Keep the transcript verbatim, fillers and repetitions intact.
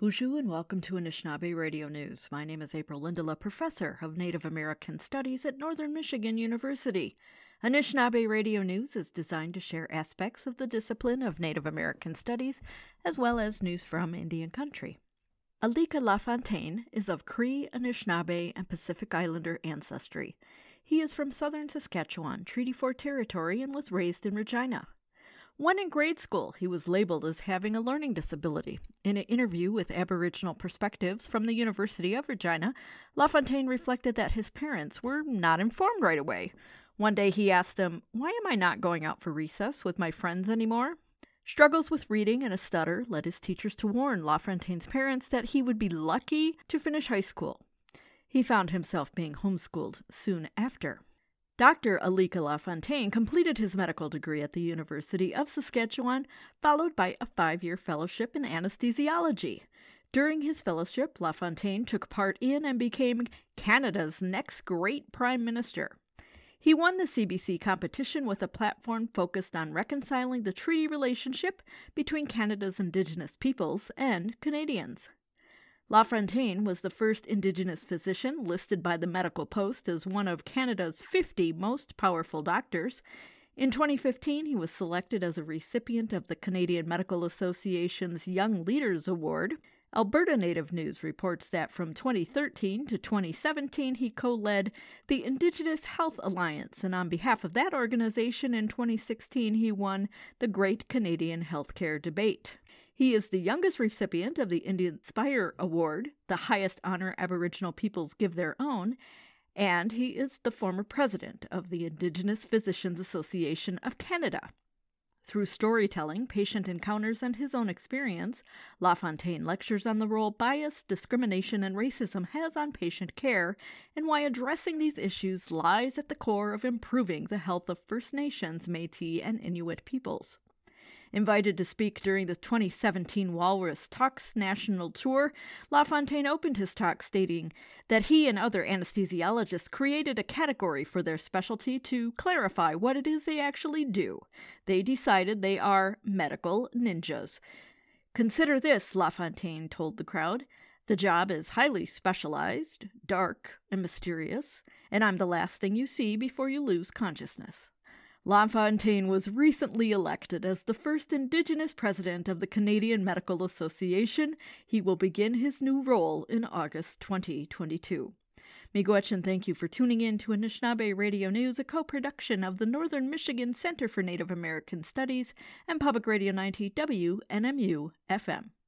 Bonjour and welcome to Anishinaabe Radio News. My name is April Lindela, Professor of Native American Studies at Northern Michigan University. Anishinaabe Radio News is designed to share aspects of the discipline of Native American Studies, as well as news from Indian country. Alika LaFontaine is of Cree, Anishinaabe, and Pacific Islander ancestry. He is from southern Saskatchewan, Treaty four territory, and was raised in Regina. When in grade school, he was labeled as having a learning disability. In an interview with Aboriginal Perspectives from the University of Regina, LaFontaine reflected that his parents were not informed right away. One day he asked them, "Why am I not going out for recess with my friends anymore?" Struggles with reading and a stutter led his teachers to warn LaFontaine's parents that he would be lucky to finish high school. He found himself being homeschooled soon after. Doctor Alika LaFontaine completed his medical degree at the University of Saskatchewan, followed by a five-year fellowship in anesthesiology. During his fellowship, LaFontaine took part in and became Canada's next great prime minister. He won the C B C competition with a platform focused on reconciling the treaty relationship between Canada's Indigenous peoples and Canadians. LaFontaine was the first Indigenous physician listed by the Medical Post as one of Canada's fifty most powerful doctors. In twenty fifteen, he was selected as a recipient of the Canadian Medical Association's Young Leaders Award. Alberta Native News reports that from twenty thirteen to twenty seventeen, he co-led the Indigenous Health Alliance, and on behalf of that organization in twenty sixteen, he won the Great Canadian Healthcare Debate. He is the youngest recipient of the Indian Inspire Award, the highest honor Aboriginal peoples give their own, and he is the former president of the Indigenous Physicians Association of Canada. Through storytelling, patient encounters, and his own experience, LaFontaine lectures on the role bias, discrimination, and racism has on patient care, and why addressing these issues lies at the core of improving the health of First Nations, Métis, and Inuit peoples. Invited to speak during the twenty seventeen Walrus Talks national tour, LaFontaine opened his talk stating that he and other anesthesiologists created a category for their specialty to clarify what it is they actually do. They decided they are medical ninjas. "Consider this," LaFontaine told the crowd. "The job is highly specialized, dark, and mysterious, and I'm the last thing you see before you lose consciousness." LaFontaine was recently elected as the first Indigenous president of the Canadian Medical Association. He will begin his new role in August twenty twenty-two. Miigwech, and thank you for tuning in to Anishinaabe Radio News, a co-production of the Northern Michigan Center for Native American Studies and Public Radio ninety W N M U F M.